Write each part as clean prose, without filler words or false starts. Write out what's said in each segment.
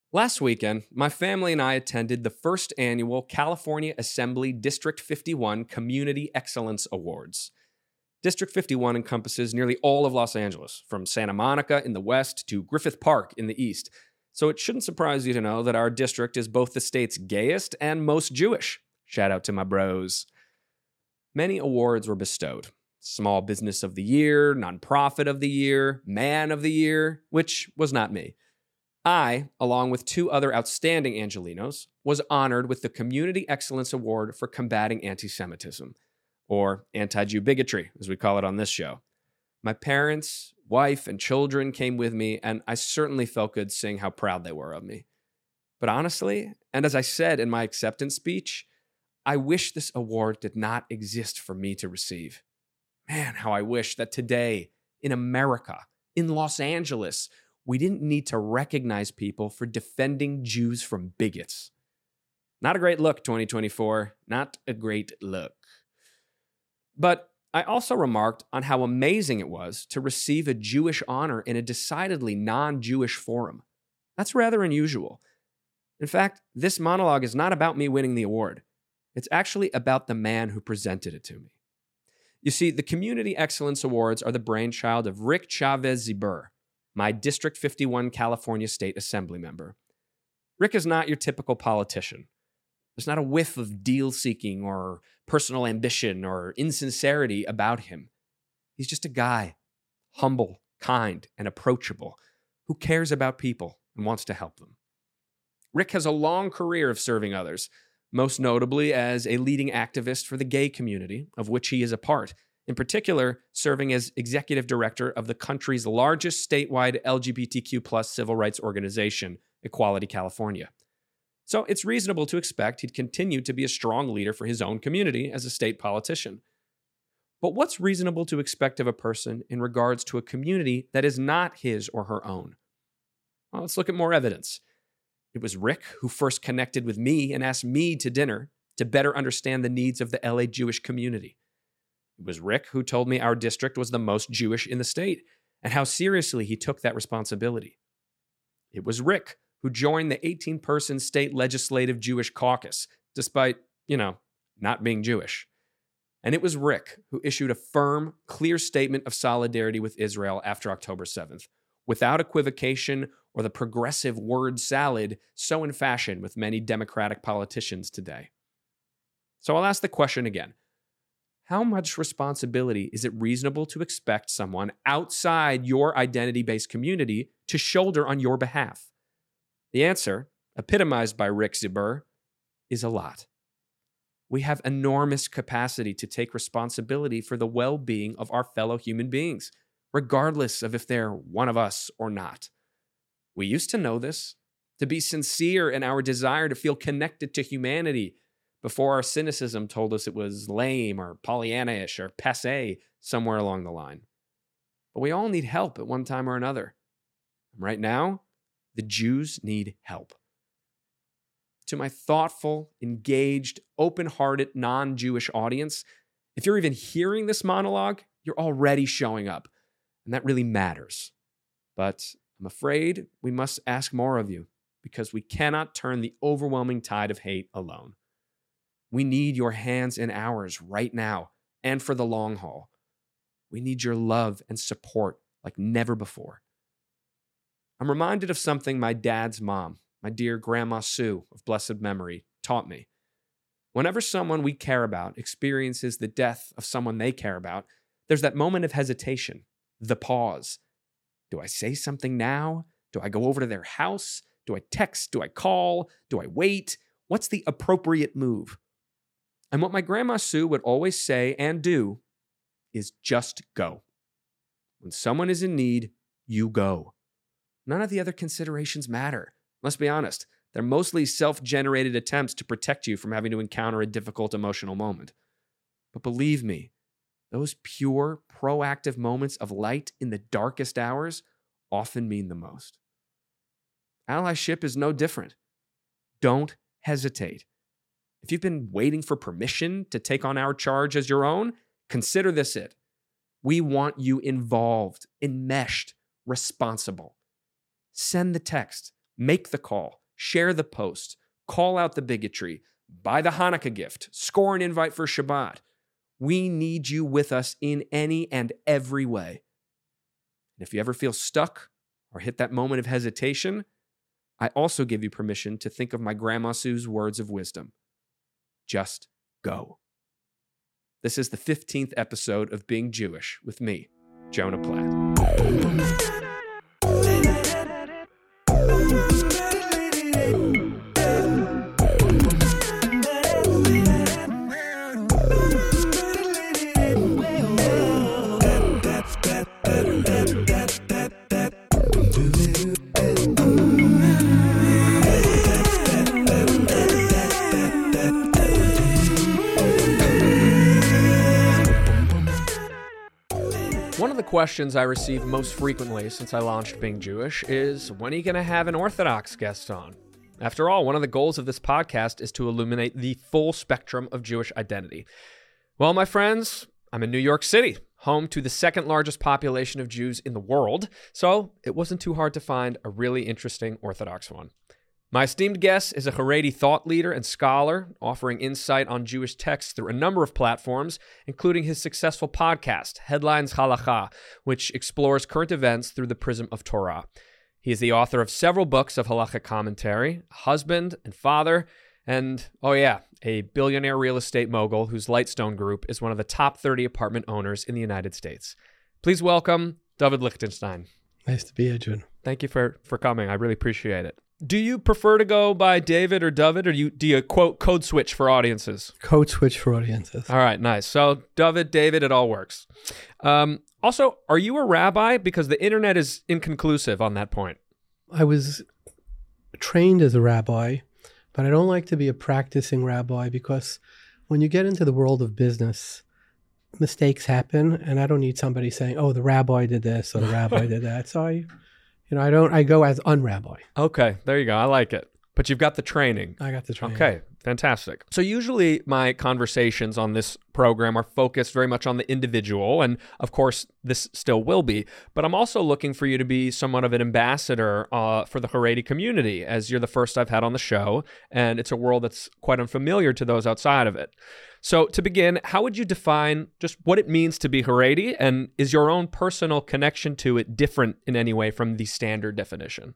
Last weekend, my family and I attended the first annual California Assembly District 51 Community Excellence Awards. District 51 encompasses nearly all of Los Angeles, from Santa Monica in the west to Griffith Park in the east. So it shouldn't surprise you to know that our district is both the state's gayest and most Jewish. Shout out to my bros. Many awards were bestowed. Small Business of the Year, Nonprofit of the Year, Man of the Year, which was not me. I, along with two other outstanding Angelinos, was honored with the Community Excellence Award for combating anti-Semitism, or anti-Jew bigotry, as we call it on this show. My parents, wife, and children came with me, and I certainly felt good seeing how proud they were of me. But honestly, and as I said in my acceptance speech, I wish this award did not exist for me to receive. Man, how I wish that today, in America, in Los Angeles, we didn't need to recognize people for defending Jews from bigots. Not a great look, 2024. Not a great look. But I also remarked on how amazing it was to receive a Jewish honor in a decidedly non-Jewish forum. That's rather unusual. In fact, this monologue is not about me winning the award. It's actually about the man who presented it to me. You see, the Community Excellence Awards are the brainchild of Rick Chavez Zibur, my District 51 California State Assembly member. Rick is not your typical politician. There's not a whiff of deal-seeking or personal ambition or insincerity about him. He's just a guy, humble, kind, and approachable, who cares about people and wants to help them. Rick has a long career of serving others, most notably as a leading activist for the gay community, of which he is a part, in particular serving as executive director of the country's largest statewide LGBTQ+ civil rights organization, Equality California. So it's reasonable to expect he'd continue to be a strong leader for his own community as a state politician. But what's reasonable to expect of a person in regards to a community that is not his or her own? Well, let's look at more evidence. It was Rick who first connected with me and asked me to dinner to better understand the needs of the LA Jewish community. It was Rick who told me our district was the most Jewish in the state and how seriously he took that responsibility. It was Rick who joined the 18-person state legislative Jewish caucus, despite, not being Jewish. And it was Rick who issued a firm, clear statement of solidarity with Israel after October 7th, without equivocation or the progressive word salad so in fashion with many Democratic politicians today. So I'll ask the question again. How much responsibility is it reasonable to expect someone outside your identity-based community to shoulder on your behalf? The answer, epitomized by Rick Zibur, is a lot. We have enormous capacity to take responsibility for the well-being of our fellow human beings, regardless of if they're one of us or not. We used to know this, to be sincere in our desire to feel connected to humanity before our cynicism told us it was lame or Pollyanna-ish or passé somewhere along the line. But we all need help at one time or another. And right now, the Jews need help. To my thoughtful, engaged, open-hearted, non-Jewish audience, if you're even hearing this monologue, you're already showing up, and that really matters. But I'm afraid we must ask more of you because we cannot turn the overwhelming tide of hate alone. We need your hands in ours right now and for the long haul. We need your love and support like never before. I'm reminded of something my dad's mom, my dear Grandma Sue of blessed memory, taught me. Whenever someone we care about experiences the death of someone they care about, there's that moment of hesitation, the pause. Do I say something now? Do I go over to their house? Do I text? Do I call? Do I wait? What's the appropriate move? And what my Grandma Sue would always say and do is just go. When someone is in need, you go. None of the other considerations matter. Let's be honest. They're mostly self-generated attempts to protect you from having to encounter a difficult emotional moment. But believe me, those pure, proactive moments of light in the darkest hours often mean the most. Allyship is no different. Don't hesitate. If you've been waiting for permission to take on our charge as your own, consider this it. We want you involved, enmeshed, responsible. Send the text, make the call, share the post, call out the bigotry, buy the Hanukkah gift, score an invite for Shabbat. We need you with us in any and every way. And if you ever feel stuck or hit that moment of hesitation, I also give you permission to think of my Grandma Sue's words of wisdom. Just go. This is the 15th episode of Being Jewish with me, Jonah Platt. One of the questions I receive most frequently since I launched Being Jewish is, when are you going to have an Orthodox guest on? After all, one of the goals of this podcast is to illuminate the full spectrum of Jewish identity. Well, my friends, I'm in New York City, home to the second largest population of Jews in the world, so it wasn't too hard to find a really interesting Orthodox one. My esteemed guest is a Haredi thought leader and scholar, offering insight on Jewish texts through a number of platforms, including his successful podcast, Headlines Halacha, which explores current events through the prism of Torah. He is the author of several books of halacha commentary, a husband and father, and, a billionaire real estate mogul whose Lightstone Group is one of the top 30 apartment owners in the United States. Please welcome David Lichtenstein. Nice to be here, June. Thank you for coming. I really appreciate it. Do you prefer to go by David or David, or do you quote code switch for audiences? Code switch for audiences. All right, nice. So David, David, it all works. Also, are you a rabbi? Because the internet is inconclusive on that point. I was trained as a rabbi, but I don't like to be a practicing rabbi because when you get into the world of business, mistakes happen, and I don't need somebody saying, "Oh, the rabbi did this or the rabbi did that." So I go as unrabbi. Okay, there you go. I like it. But you've got the training. I got the training. Okay, fantastic. So usually my conversations on this program are focused very much on the individual, and of course this still will be, but I'm also looking for you to be somewhat of an ambassador for the Haredi community, as you're the first I've had on the show, and it's a world that's quite unfamiliar to those outside of it. So to begin, how would you define just what it means to be Haredi, and is your own personal connection to it different in any way from the standard definition?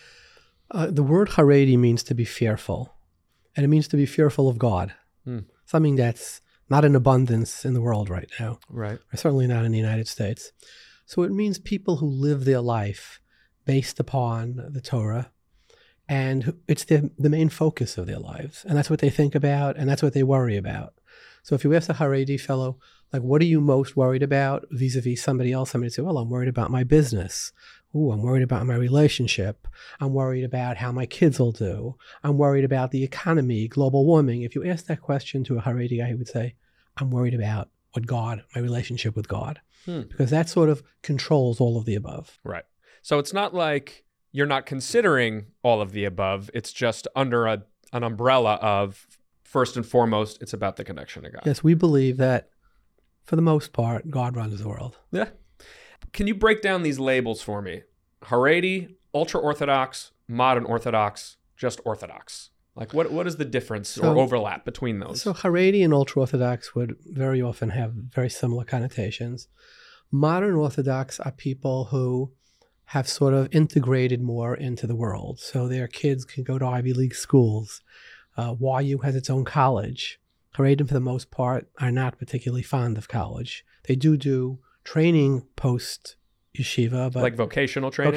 The word Haredi means to be fearful, and it means to be fearful of God, something that's not in abundance in the world right now, right? Or certainly not in the United States. So it means people who live their life based upon the Torah, and it's the main focus of their lives, and that's what they think about, and that's what they worry about. So if you ask a Haredi fellow, like, what are you most worried about vis-a-vis somebody else? Somebody would say, well, I'm worried about my business. Ooh, I'm worried about my relationship. I'm worried about how my kids will do. I'm worried about the economy, global warming. If you ask that question to a Haredi guy, he would say, I'm worried about my relationship with God. Because that sort of controls all of the above. Right. So it's not like you're not considering all of the above. It's just under an umbrella of, first and foremost, it's about the connection to God. Yes, we believe that, for the most part, God runs the world. Yeah. Can you break down these labels for me? Haredi, ultra-Orthodox, modern Orthodox, just Orthodox. Like, what is the difference or overlap between those? So Haredi and ultra-Orthodox would very often have very similar connotations. Modern Orthodox are people who have sort of integrated more into the world. So their kids can go to Ivy League schools. YU has its own college. Haredim, for the most part, are not particularly fond of college. They do training post yeshiva, but like vocational training,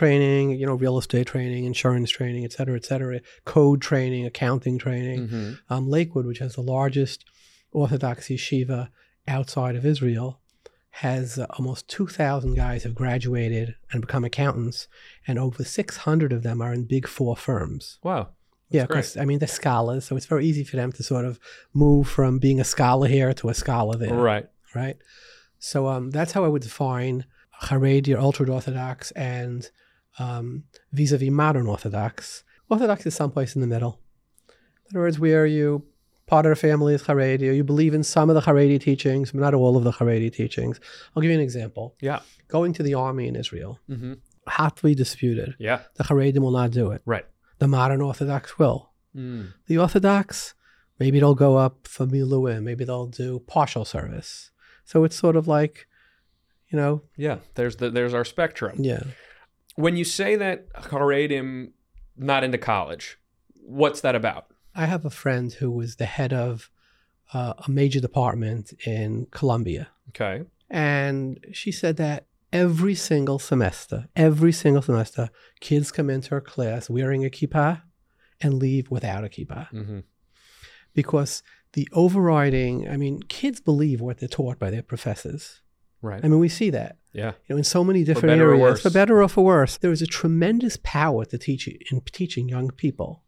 real estate training, insurance training, et cetera, code training, accounting training. Lakewood, which has the largest Orthodox yeshiva outside of Israel, has almost 2,000 guys have graduated and become accountants, and over 600 of them are in big four firms. Wow. Yeah, because, they're scholars, so it's very easy for them to sort of move from being a scholar here to a scholar there. Right. So that's how I would define Haredi, or ultra-Orthodox, and vis-a-vis modern Orthodox. Orthodox is someplace in the middle. In other words, where you part of the family is Haredi, or you believe in some of the Haredi teachings, but not all of the Haredi teachings. I'll give you an example. Yeah. Going to the army in Israel, hotly disputed. Yeah. The Haredim will not do it. Right. The modern Orthodox will. Mm. The Orthodox, maybe they'll go up for Miluim, maybe they'll do partial service. So it's sort of like, Yeah, there's our spectrum. yeah. When you say that Haredim not into college, what's that about? I have a friend who was the head of a major department in Columbia. Okay. And she said that every single semester, kids come into her class wearing a kippah and leave without a kippah. Mm-hmm. Because the overriding, kids believe what they're taught by their professors. Right. We see that. Yeah. In so many different better or areas, worse. for better or for worse. There is a tremendous power to teaching young people.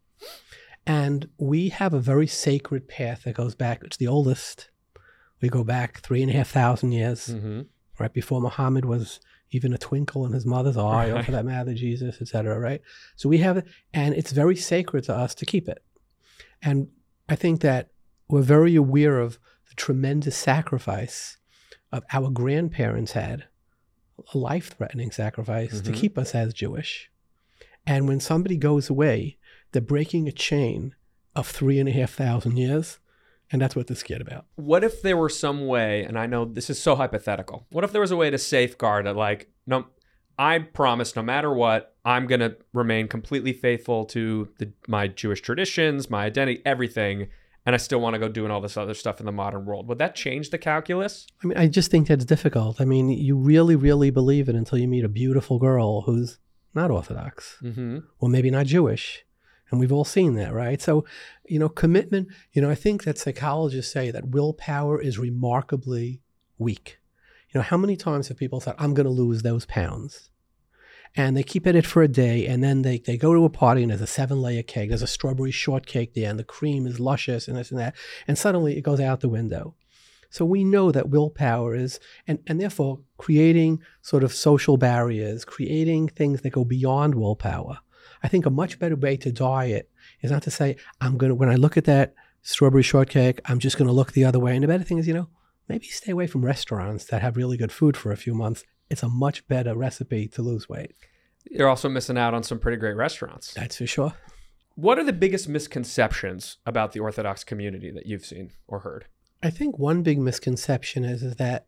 And we have a very sacred path that goes back. It's the oldest. We go back 3,500 years, Mm-hmm. right before Muhammad was even a twinkle in his mother's eye, or Right. for that matter, Jesus, etc. Right? So we have it, and it's very sacred to us to keep it. And I think that we're very aware of the tremendous sacrifice of our grandparents had, a life-threatening sacrifice to Mhm. keep us as Jewish. And when somebody goes away, they're breaking a chain of 3,500 years, and that's what they're scared about. What if there were some way, and I know this is so hypothetical, what if there was a way to safeguard it? Like, no, I promise no matter what, I'm going to remain completely faithful to my Jewish traditions, my identity, everything, and I still want to go doing all this other stuff in the modern world. Would that change the calculus? I just think that's difficult. You really, really believe it until you meet a beautiful girl who's not Orthodox, Mm-hmm. or maybe not Jewish. And we've all seen that, right? So, commitment, I think that psychologists say that willpower is remarkably weak. How many times have people said, I'm going to lose those pounds? And they keep at it for a day, and then they go to a party, and there's a 7-layer cake, there's a strawberry shortcake there, and the cream is luscious, and this and that, and suddenly it goes out the window. So we know that willpower is, and therefore creating sort of social barriers, creating things that go beyond willpower. I think a much better way to diet is not to say, when I look at that strawberry shortcake, I'm just going to look the other way. And the better thing is, maybe stay away from restaurants that have really good food for a few months. It's a much better recipe to lose weight. You're also missing out on some pretty great restaurants. That's for sure. What are the biggest misconceptions about the Orthodox community that you've seen or heard? I think one big misconception is that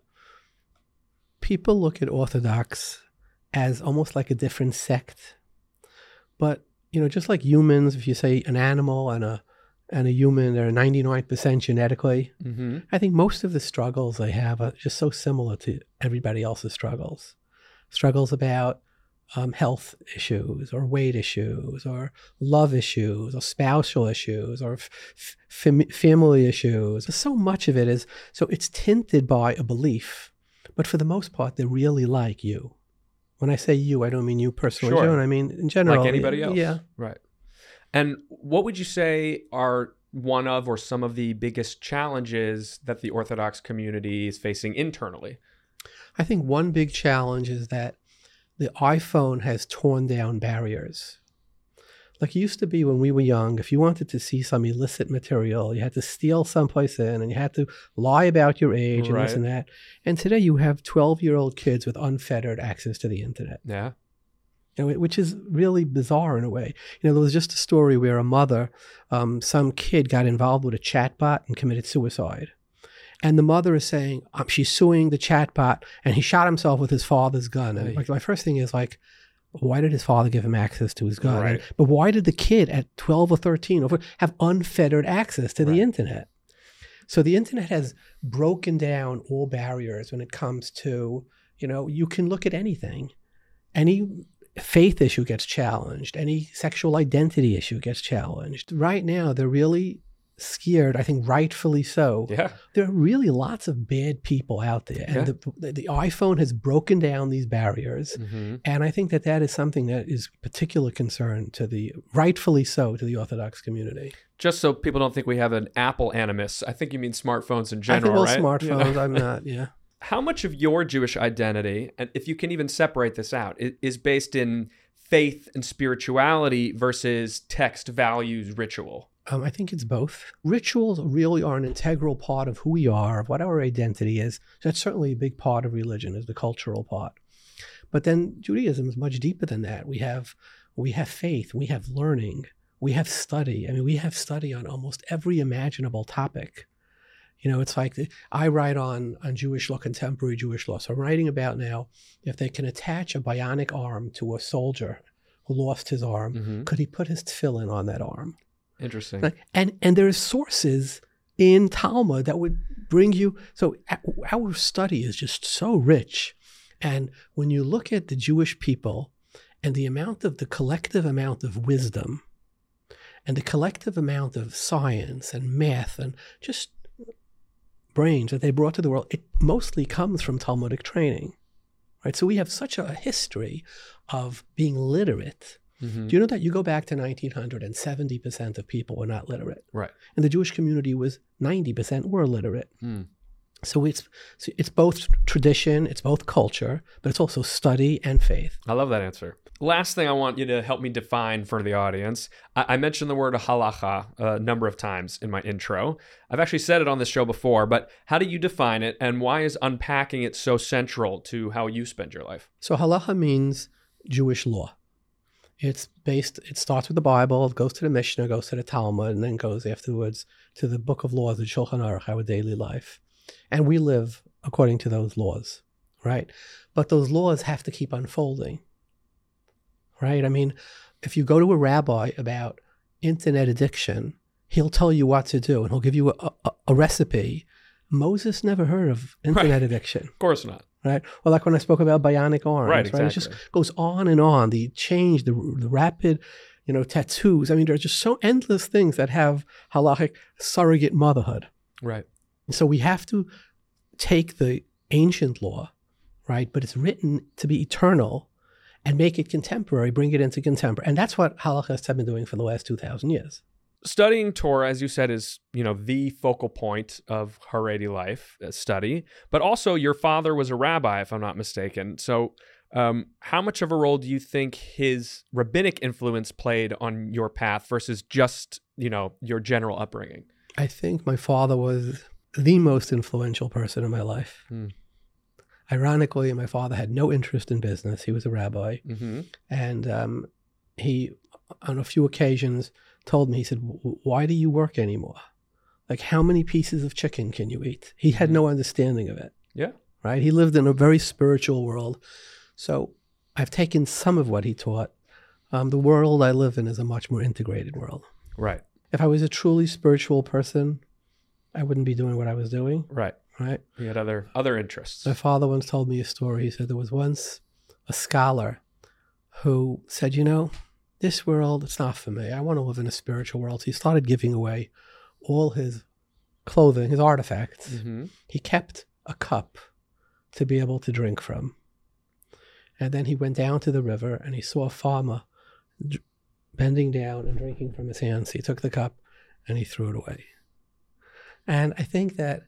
people look at Orthodox as almost like a different sect. But, just like humans, if you say an animal and a human, they're 99% genetically. Mm-hmm. I think most of the struggles they have are just so similar to everybody else's struggles. Struggles about health issues or weight issues or love issues or spousal issues or family issues. So much of it is, so it's tinted by a belief, but for the most part, they're really like you. When I say you, I don't mean you personally, Sure. Joan. I mean in general. Like anybody else. Yeah. Right. And what would you say are one of or some of the biggest challenges that the Orthodox community is facing internally? I think one big challenge is that the iPhone has torn down barriers. Like it used to be when we were young, if you wanted to see some illicit material, you had to steal someplace in and you had to lie about your age and this Right. and that. And today you have 12-year-old kids with unfettered access to the internet, Yeah. which is really bizarre in a way. There was just a story where a mother, some kid got involved with a chatbot and committed suicide. And the mother is saying, she's suing the chatbot, and he shot himself with his father's gun. And Hey. my first thing is why did his father give him access to his gun? Right. But why did the kid at 12 or 13 have unfettered access to Right. the internet? So the internet has broken down all barriers when it comes to, you can look at anything. Any faith issue gets challenged. Any sexual identity issue gets challenged. Right now, they're really scared, I think rightfully so. Yeah. There are really lots of bad people out there. And the iPhone has broken down these barriers. Mm-hmm. And I think that is something that is particular concern rightfully so, to the Orthodox community. Just so people don't think we have an Apple animus, I think you mean smartphones in general, I think, right? smartphones, I'm not, yeah. How much of your Jewish identity, and if you can even separate this out, is based in faith and spirituality versus text, values, ritual? I think it's both. Rituals really are an integral part of who we are, of what our identity is. That's certainly a big part of religion, is the cultural part. But then Judaism is much deeper than that. We have faith, we have learning, we have study. I mean, we have study on almost every imaginable topic. It's like I write on Jewish law, contemporary Jewish law. So I'm writing about now if they can attach a bionic arm to a soldier who lost his arm, could he put his tefillin on that arm? Interesting. And there's sources in Talmud that would bring you. So our study is just so rich. And when you look at the Jewish people and the collective amount of wisdom and the collective amount of science and math and just brains that they brought to the world, it mostly comes from Talmudic training, right? So we have such a history of being literate. Do you know that you go back to 1900 and 70% of people were not literate? Right. And the Jewish community was 90% were literate. So it's both tradition, it's both culture, but it's also study and faith. I love that answer. Last thing I want you to help me define for the audience. I mentioned the word halacha a number of times in my intro. I've actually said it on this show before, but how do you define it, and why is unpacking it so central to how you spend your life? So halacha means Jewish law. It starts with the Bible, it goes to the Mishnah, goes to the Talmud, and then goes afterwards to the Book of Laws, the Shulchan Aruch, our daily life. And we live according to those laws, right? But those laws have to keep unfolding, right? I mean, if you go to a rabbi about internet addiction, he'll tell you what to do, and he'll give you a recipe. Moses never heard of internet addiction. Of course not. Right? Or like when I spoke about bionic arms, right? Exactly. It just goes on and on. The change, the rapid, tattoos. I mean, there are just so endless things that have halachic surrogate motherhood. Right. So we have to take the ancient law, right? But it's written to be eternal and make it contemporary, bring it into contemporary. And that's what halachists have been doing for the last 2,000 years. Studying Torah, as you said, is, the focal point of Haredi life study. But also your father was a rabbi, if I'm not mistaken. So how much of a role do you think his rabbinic influence played on your path versus just, your general upbringing? I think my father was the most influential person in my life. Ironically, my father had no interest in business. He was a rabbi. And he, on a few occasions, told me, he said, why do you work anymore? Like, how many pieces of chicken can you eat? He had no understanding of it. Yeah. Right? He lived in a very spiritual world. So I've taken some of what he taught. The world I live in is a much more integrated world. Right. If I was a truly spiritual person, I wouldn't be doing what I was doing. Right. Right. You had other interests. My father once told me a story. He said there was once a scholar who said, this world, it's not for me. I want to live in a spiritual world. So he started giving away all his clothing, his artifacts. He kept a cup to be able to drink from. And then he went down to the river and he saw a farmer bending down and drinking from his hands. He took the cup and he threw it away. And I think that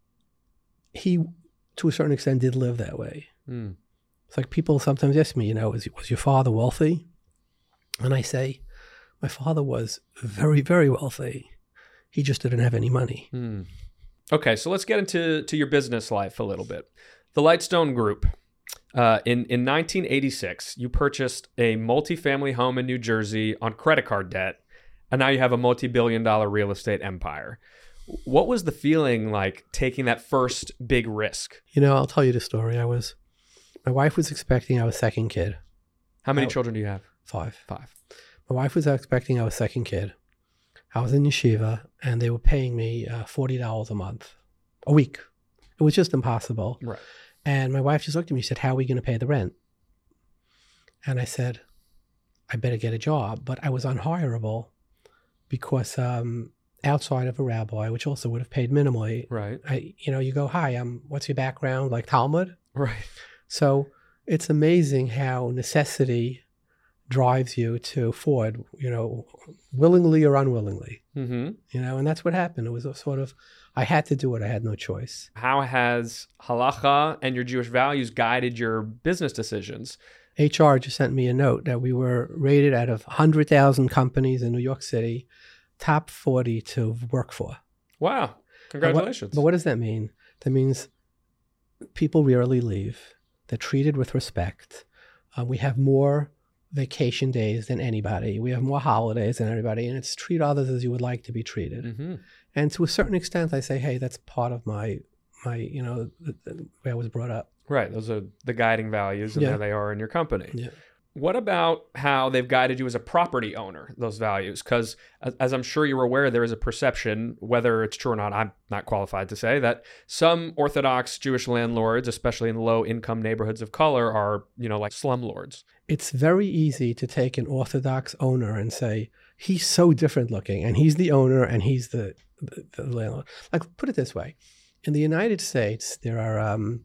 he, to a certain extent, did live that way. It's like people sometimes ask me, was your father wealthy? And I say, my father was very, very wealthy. He just didn't have any money. Okay, so let's get into your business life a little bit. The Lightstone Group. In 1986, you purchased a multifamily home in New Jersey on credit card debt, and now you have a multi-billion-dollar real estate empire. What was the feeling like taking that first big risk? I'll tell you the story. My wife was expecting our second kid. How many children do you have? 5. 5. My wife was expecting our second kid. I was in yeshiva, and they were paying me $40 a week. It was just impossible. Right. And my wife just looked at me and said, how are we going to pay the rent? And I said, I better get a job. But I was unhireable because outside of a rabbi, which also would have paid minimally. Right. You go, hi, what's your background? Like Talmud? Right. So it's amazing how necessity drives you to afford, willingly or unwillingly. And that's what happened. It was a sort of, I had to do it. I had no choice. How has halacha and your Jewish values guided your business decisions? HR just sent me a note that we were rated out of 100,000 companies in New York City, top 40 to work for. Wow. Congratulations. But what does that mean? That means people rarely leave. They're treated with respect. We have more vacation days than anybody. We have more holidays than everybody, and it's treat others as you would like to be treated. Mm-hmm. And to a certain extent, I say, hey, that's part of my the way I was brought up. Right. Those are the guiding values, and Yeah. there they are in your company. Yeah. What about how they've guided you as a property owner, those values? Because as I'm sure you're aware, there is a perception, whether it's true or not, I'm not qualified to say, that some Orthodox Jewish landlords, especially in low-income neighborhoods of color, are, like slumlords. It's very easy to take an Orthodox owner and say, he's so different looking, and he's the owner, and he's the landlord. Like, put it this way. In the United States, there are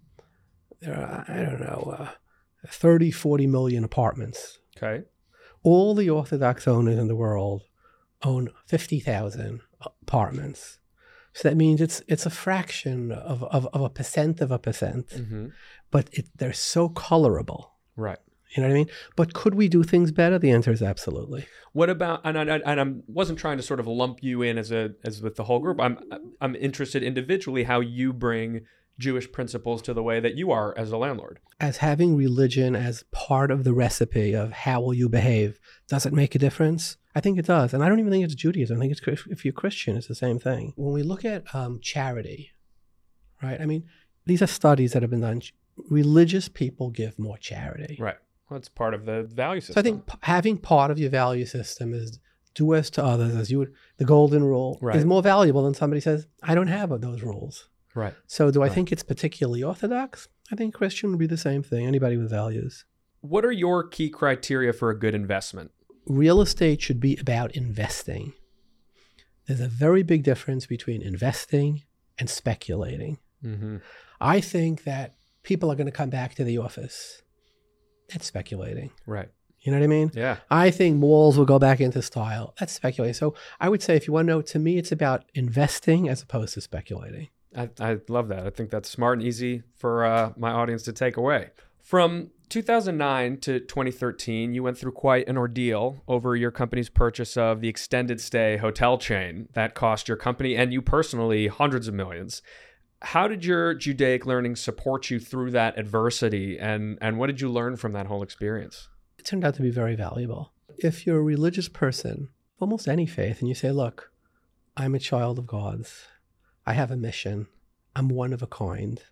I don't know, 30, 40 million apartments. Okay. All the Orthodox owners in the world own 50,000 apartments. So that means it's a fraction of a percent of a percent, Mm-hmm. but they're so colorable. Right. You know what I mean? But could we do things better? The answer is absolutely. What about, and I wasn't trying to sort of lump you in as with the whole group. I'm interested individually how you bring Jewish principles to the way that you are as a landlord. As having religion as part of the recipe of how will you behave, does it make a difference? I think it does. And I don't even think it's Judaism. I think it's, if you're Christian, it's the same thing. When we look at charity, right? I mean, these are studies that have been done. Religious people give more charity. Right. Well, it's part of the value system. So I think having part of your value system is do as to others as you would. The golden rule is more valuable than somebody says, I don't have those rules. Right. So do I think it's particularly Orthodox? I think Christian would be the same thing. Anybody with values. What are your key criteria for a good investment? Real estate should be about investing. There's a very big difference between investing and speculating. Mm-hmm. I think that people are going to come back to the office. That's speculating. Right. You know what I mean? Yeah. I think malls will go back into style. That's speculating. So I would say, if you want to know, to me, it's about investing as opposed to speculating. I love that. I think that's smart and easy for my audience to take away. From 2009 to 2013, you went through quite an ordeal over your company's purchase of the extended stay hotel chain that cost your company and you personally hundreds of millions. How did your Judaic learning support you through that adversity, and what did you learn from that whole experience? It turned out to be very valuable. If you're a religious person, almost any faith, and you say, look, I'm a child of God's. I have a mission. I'm one of a kind.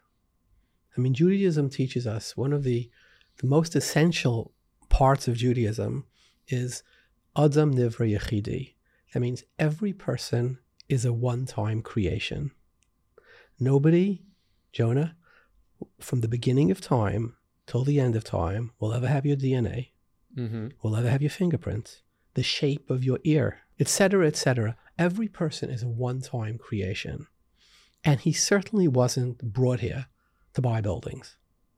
I mean, Judaism teaches us one of the most essential parts of Judaism is Adam Nivra Yechidi. That means every person is a one-time creation. Nobody, Jonah, from the beginning of time till the end of time, will ever have your DNA, will ever have your fingerprints, the shape of your ear, etc., etc. Every person is a one-time creation. And he certainly wasn't brought here to buy buildings.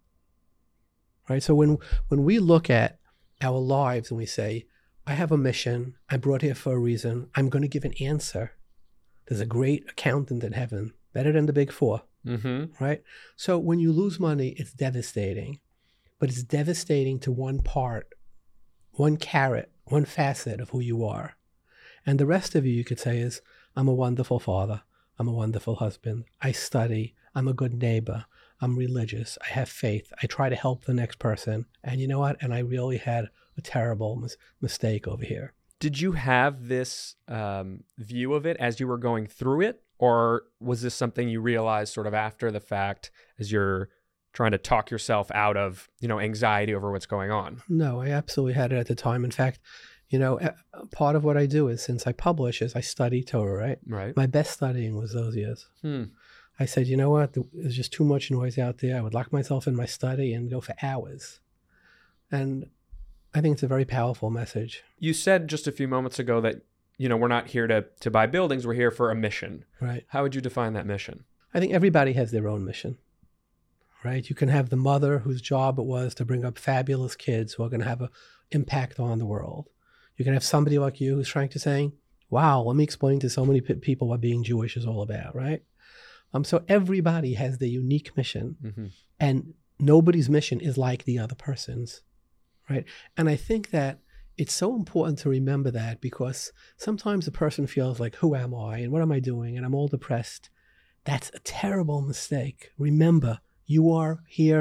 Right? So when we look at our lives and we say, I have a mission, I'm brought here for a reason, I'm going to give an answer. There's a great accountant in heaven, better than the big four. Mm-hmm. Right? So when you lose money, it's devastating. But it's devastating to one part, one carrot, one facet of who you are. And the rest of you could say is, I'm a wonderful father. I'm a wonderful husband. I study. I'm a good neighbor. I'm religious. I have faith. I try to help the next person. And you know what? And I really had a terrible mistake over here. Did you have this view of it as you were going through it? Or was this something you realized sort of after the fact as you're trying to talk yourself out of, anxiety over what's going on? No, I absolutely had it at the time. In fact, part of what I do is, since I publish, is I study Torah, right? Right. My best studying was those years. I said, you know what? There's just too much noise out there. I would lock myself in my study and go for hours. And I think it's a very powerful message. You said just a few moments ago that, we're not here to buy buildings. We're here for a mission. Right. How would you define that mission? I think everybody has their own mission, right? You can have the mother whose job it was to bring up fabulous kids who are going to have an impact on the world. You can have somebody like you who's trying to say, wow, let me explain to so many people what being Jewish is all about, right? So everybody has their unique mission, and nobody's mission is like the other person's, right? And I think that it's so important to remember that, because sometimes a person feels like, who am I and what am I doing? And I'm all depressed. That's a terrible mistake. Remember, you are here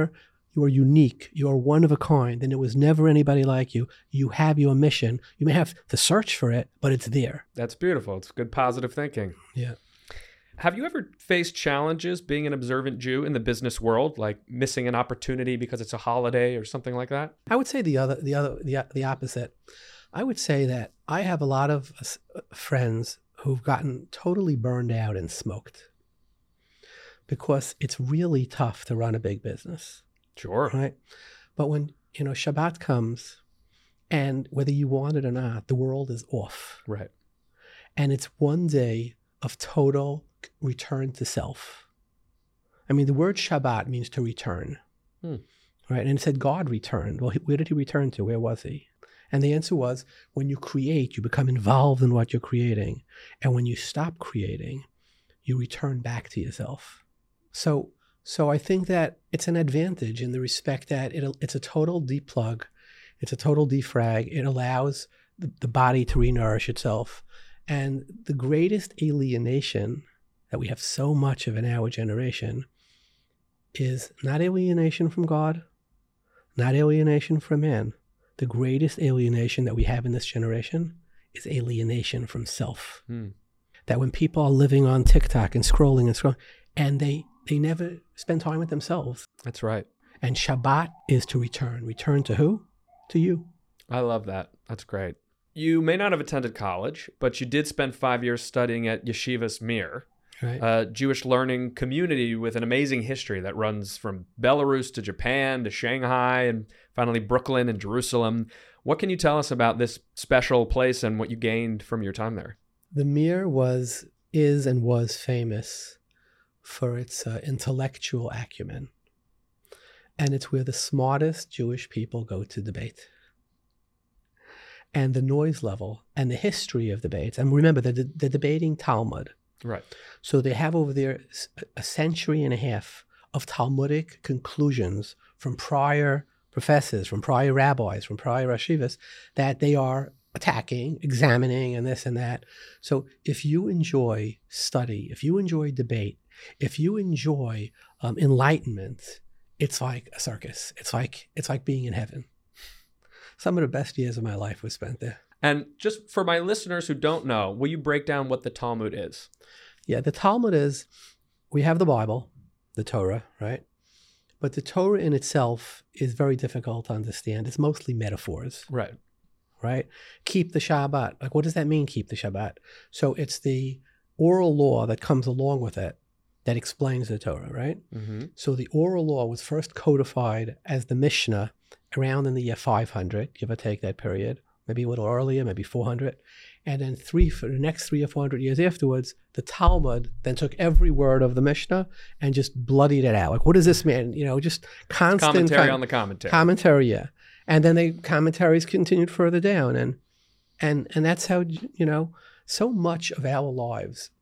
You are unique. You are one of a kind, and there was never anybody like you. You have your mission. You may have to search for it, but it's there. That's beautiful. It's good positive thinking. Yeah. Have you ever faced challenges being an observant Jew in the business world, like missing an opportunity because it's a holiday or something like that? I would say the opposite. I would say that I have a lot of friends who've gotten totally burned out and smoked because it's really tough to run a big business. Sure. Right. But when, Shabbat comes, and whether you want it or not, the world is off. Right. And it's one day of total return to self. I mean, the word Shabbat means to return. Right. And it said God returned. Well, where did he return to? Where was he? And the answer was, when you create, you become involved in what you're creating. And when you stop creating, you return back to yourself. So I think that it's an advantage in the respect that it's a total deplug. It's a total defrag. It allows the body to renourish itself. And the greatest alienation that we have so much of in our generation is not alienation from God, not alienation from man. The greatest alienation that we have in this generation is alienation from self. That when people are living on TikTok and scrolling, and they never spend time with themselves. That's right. And Shabbat is to return. Return to who? To you. I love that. That's great. You may not have attended college, but you did spend 5 years studying at Yeshivas Mir, Right. a Jewish learning community with an amazing history that runs from Belarus to Japan to Shanghai and finally Brooklyn and Jerusalem. What can you tell us about this special place and what you gained from your time there? The Mir is and was famous for its intellectual acumen. And it's where the smartest Jewish people go to debate. And the noise level and the history of debates. And remember, they're debating Talmud. Right. So they have over there a century and a half of Talmudic conclusions from prior professors, from prior rabbis, from prior yeshivas, that they are attacking, examining, and this and that. So if you enjoy study, if you enjoy debate, if you enjoy enlightenment, it's like a circus. It's like being in heaven. Some of the best years of my life was spent there. And just for my listeners who don't know, will you break down what the Talmud is? Yeah, the Talmud is, we have the Bible, the Torah, right? But the Torah in itself is very difficult to understand. It's mostly metaphors. Right. Right? Keep the Shabbat. Like, what does that mean, keep the Shabbat? So it's the oral law that comes along with it that explains the Torah, right? Mm-hmm. So the oral law was first codified as the Mishnah around in the year 500, give or take that period, maybe a little earlier, maybe 400. And then for the next 300 or 400 years afterwards, the Talmud then took every word of the Mishnah and just bloodied it out. Like, what does this mean? Just constant Commentary on the commentary. Commentary, yeah. And then the commentaries continued further down. And that's how, so much of our lives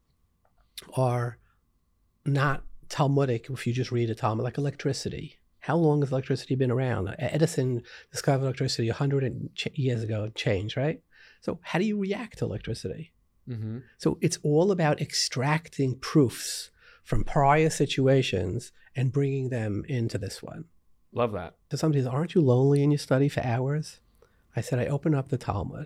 are not Talmudic if you just read a Talmud, like electricity. How long has electricity been around? Edison discovered electricity 100 years ago, change, right? So how do you react to electricity? Mm-hmm. So it's all about extracting proofs from prior situations and bringing them into this one. Love that. So somebody says, aren't you lonely in your study for hours? I said, I open up the Talmud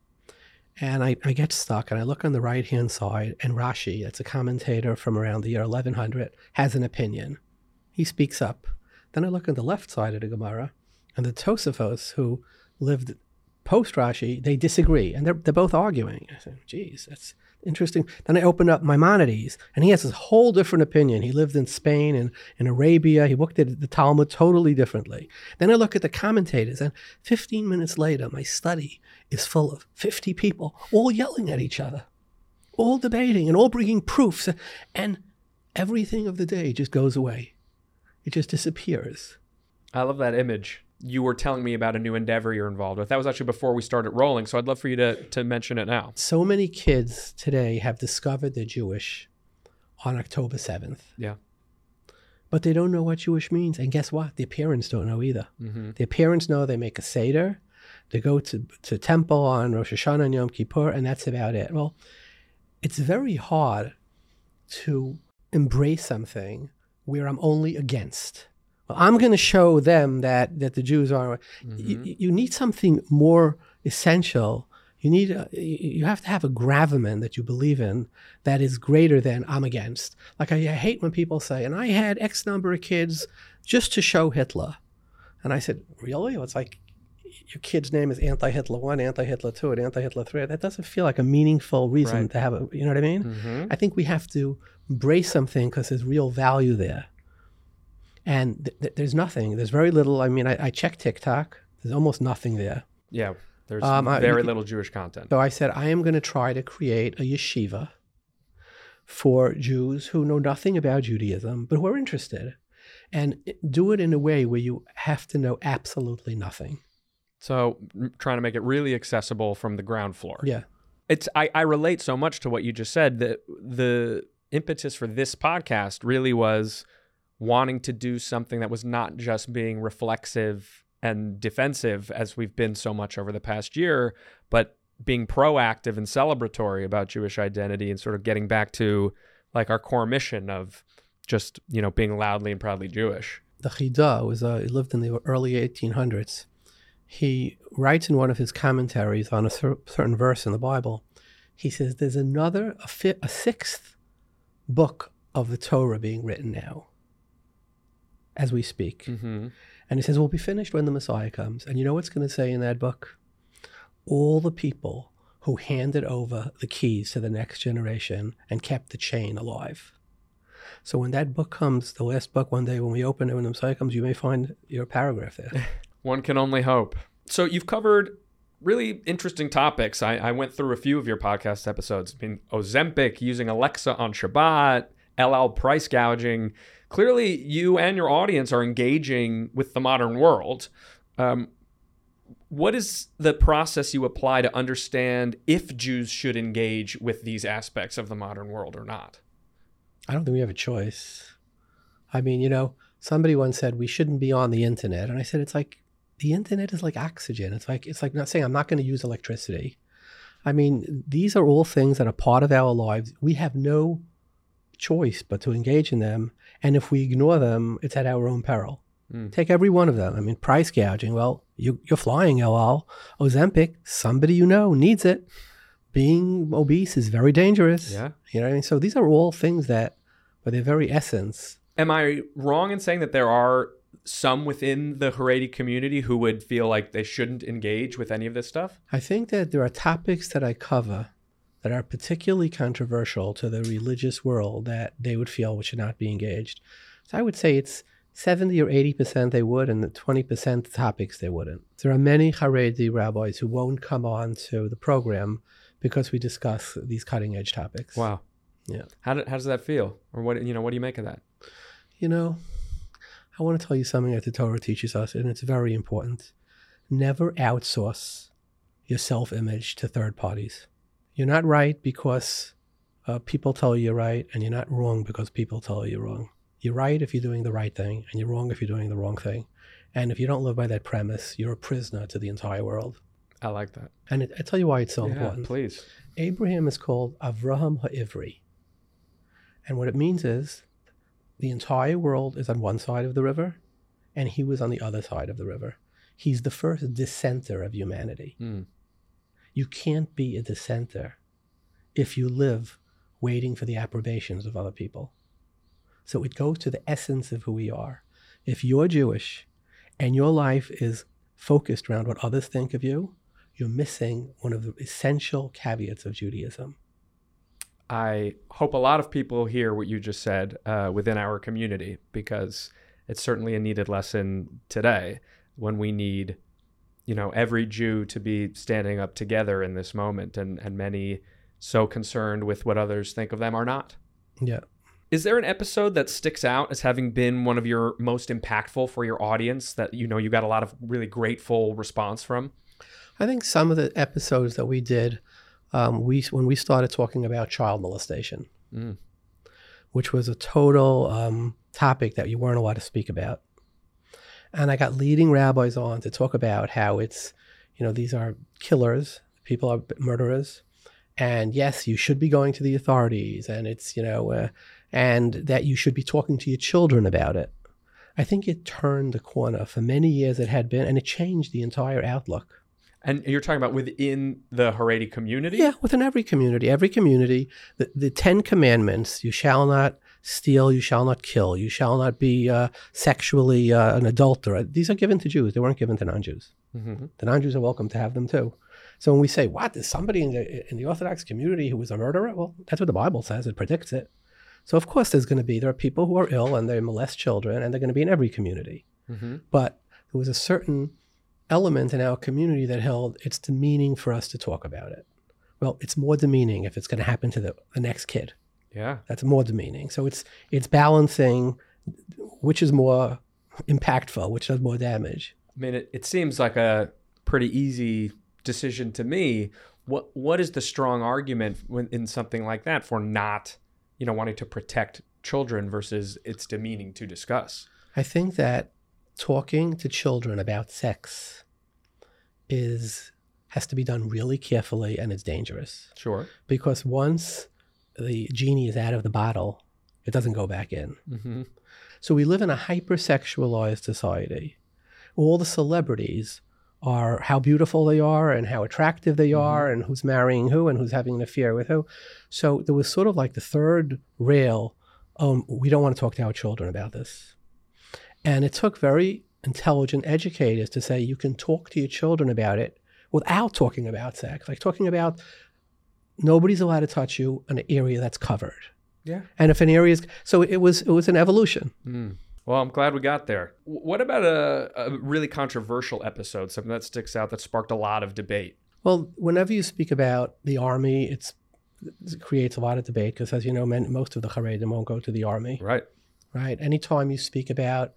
and I get stuck and I look on the right-hand side and Rashi, that's a commentator from around the year 1100, has an opinion. He speaks up. Then I look on the left side of the Gemara and the Tosafos, who lived post-Rashi, they disagree and they're both arguing. I said, geez, that's interesting. Then I open up Maimonides and he has this whole different opinion. He lived in Spain and in Arabia. He looked at the Talmud totally differently. Then I look at the commentators and 15 minutes later, my study is full of 50 people all yelling at each other, all debating and all bringing proofs. And everything of the day just goes away. It just disappears. I love that image. You were telling me about a new endeavor you're involved with. That was actually before we started rolling, so I'd love for you to mention it now. So many kids today have discovered they're Jewish on October 7th. Yeah. But they don't know what Jewish means. And guess what? Their parents don't know either. Mm-hmm. Their parents know they make a Seder, they go to temple on Rosh Hashanah and Yom Kippur, and that's about it. Well, it's very hard to embrace something where I'm only against, Well, I'm going to show them that the Jews are. You need something more essential. You have to have a gravamen that you believe in that is greater than I'm against. Like I hate when people say, and I had X number of kids just to show Hitler. And I said, really? It's like your kid's name is Anti-Hitler 1, Anti-Hitler 2, and Anti-Hitler 3. That doesn't feel like a meaningful reason to have a, you know what I mean? I think we have to embrace something because there's real value there. And there's nothing. There's very little. I mean, I checked TikTok. There's almost nothing there. Yeah, there's very little Jewish content. So I said, I am going to try to create a yeshiva for Jews who know nothing about Judaism, but who are interested. And do it in a way where you have to know absolutely nothing. So trying to make it really accessible from the ground floor. Yeah. I relate so much to what you just said. That the impetus for this podcast really was wanting to do something that was not just being reflexive and defensive as we've been so much over the past year, but being proactive and celebratory about Jewish identity and sort of getting back to like our core mission of just, you know, being loudly and proudly Jewish. The Chida he lived in the early 1800s. He writes in one of his commentaries on a certain verse in the Bible. He says there's a sixth book of the Torah being written now as we speak. And he says, we'll be finished when the Messiah comes. And you know what's going to say in that book? All the people who handed over the keys to the next generation and kept the chain alive. So when that book comes, the last book one day when we open it, when the Messiah comes, you may find your paragraph there. One can only hope. So you've covered really interesting topics. I went through a few of your podcast episodes. I mean, Ozempic, using Alexa on Shabbat, El Al price gouging. Clearly, you and your audience are engaging with the modern world. What is the process you apply to understand if Jews should engage with these aspects of the modern world or not? I don't think we have a choice. I mean, you know, somebody once said we shouldn't be on the internet. And I said, it's like, the internet is like oxygen. It's like not saying I'm not going to use electricity. I mean, these are all things that are part of our lives. We have no choice but to engage in them. And if we ignore them, it's at our own peril. Take every one of them. I mean, price gouging. Well, you're flying, LL. Ozempic, somebody you know needs it. Being obese is very dangerous. Yeah. You know what I mean? So these are all things that, by their very essence. Am I wrong in saying that there are some within the Haredi community who would feel like they shouldn't engage with any of this stuff? I think that there are topics that I cover that are particularly controversial to the religious world that they would feel should not be engaged. So I would say it's 70 or 80% they would, and the 20% topics they wouldn't. There are many Haredi rabbis who won't come on to the program because we discuss these cutting edge topics. Wow. Yeah. How does that feel? Or what do you make of that? You know, I want to tell you something that the Torah teaches us, and it's very important. Never outsource your self-image to third parties. You're not right because people tell you you're right, and you're not wrong because people tell you you're wrong. You're right if you're doing the right thing, and you're wrong if you're doing the wrong thing. And if you don't live by that premise, you're a prisoner to the entire world. I like that. And I tell you why it's so important. Please. Abraham is called Avraham HaIvri. And what it means is the entire world is on one side of the river, and he was on the other side of the river. He's the first dissenter of humanity. You can't be a dissenter if you live waiting for the approbations of other people. So it goes to the essence of who we are. If you're Jewish and your life is focused around what others think of you, you're missing one of the essential caveats of Judaism. I hope a lot of people hear what you just said within our community, because it's certainly a needed lesson today when we need, every Jew to be standing up together in this moment, and many so concerned with what others think of them are not. Yeah. Is there an episode that sticks out as having been one of your most impactful for your audience that you got a lot of really grateful response from? I think some of the episodes that we did, when we started talking about child molestation, which was a total topic that you weren't allowed to speak about. And I got leading rabbis on to talk about how it's, these are killers, people are murderers. And yes, you should be going to the authorities, and it's, and that you should be talking to your children about it. I think it turned the corner. For many years it had been, and it changed the entire outlook. And you're talking about within the Haredi community? Yeah, within every community. Every community, the 10 commandments, you shall not steal, you shall not kill, you shall not be sexually an adulterer. These are given to Jews. They weren't given to non-Jews. Mm-hmm. The non-Jews are welcome to have them too. So when we say, what, there's somebody in the Orthodox community who was a murderer? Well, that's what the Bible says. It predicts it. So of course there are people who are ill and they molest children, and they're going to be in every community. Mm-hmm. But there was a certain element in our community that held it's demeaning for us to talk about it. Well, it's more demeaning if it's going to happen to the next kid. Yeah. That's more demeaning. So it's balancing which is more impactful, which does more damage. I mean, it seems like a pretty easy decision to me. What is the strong argument in something like that for not, wanting to protect children versus it's demeaning to discuss? I think that talking to children about sex has to be done really carefully, and it's dangerous. Sure. Because once the genie is out of the bottle, it doesn't go back in. Mm-hmm. So we live in a hypersexualized society. All the celebrities are how beautiful they are and how attractive they are, and who's marrying who and who's having an affair with who. So there was sort of like the third rail, we don't want to talk to our children about this. And it took very intelligent educators to say you can talk to your children about it without talking about sex, like talking about nobody's allowed to touch you in an area that's covered. Yeah. And if an area is, so it was an evolution. Mm. Well, I'm glad we got there. What about a really controversial episode, something that sticks out that sparked a lot of debate? Well, whenever you speak about the army, it creates a lot of debate because, as you know, most of the Haredim won't go to the army. Right. Right. Anytime you speak about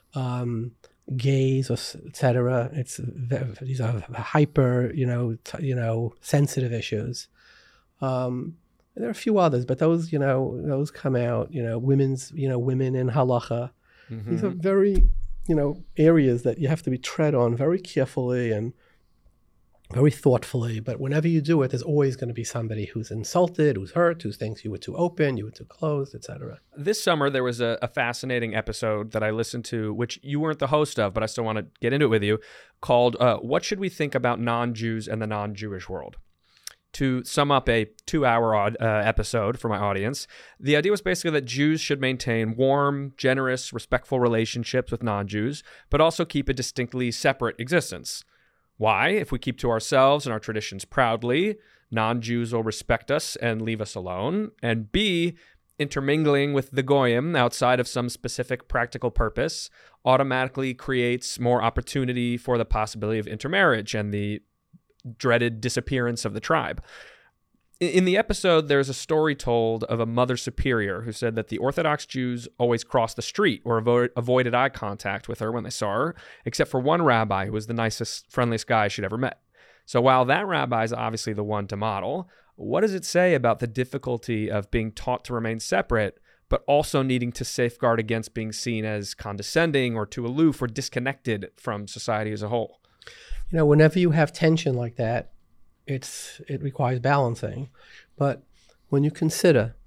gays or et cetera, these are hyper, sensitive issues. There are a few others, but those come out, women in halacha. Mm-hmm. These are very, areas that you have to be tread on very carefully and very thoughtfully. But whenever you do it, there's always going to be somebody who's insulted, who's hurt, who thinks you were too open, you were too closed, etc. This summer, there was a fascinating episode that I listened to, which you weren't the host of, but I still want to get into it with you, called What Should We Think About Non-Jews and the Non-Jewish World? To sum up a 2-hour episode for my audience, the idea was basically that Jews should maintain warm, generous, respectful relationships with non-Jews, but also keep a distinctly separate existence. Why? If we keep to ourselves and our traditions proudly, non-Jews will respect us and leave us alone. And B, intermingling with the Goyim outside of some specific practical purpose automatically creates more opportunity for the possibility of intermarriage and the dreaded disappearance of the tribe. In the episode, there's a story told of a mother superior who said that the Orthodox Jews always crossed the street or avoided eye contact with her when they saw her, except for one rabbi who was the nicest, friendliest guy she'd ever met. So while that rabbi is obviously the one to model, what does it say about the difficulty of being taught to remain separate, but also needing to safeguard against being seen as condescending or too aloof or disconnected from society as a whole? Whenever you have tension like that, it requires balancing. But when you consider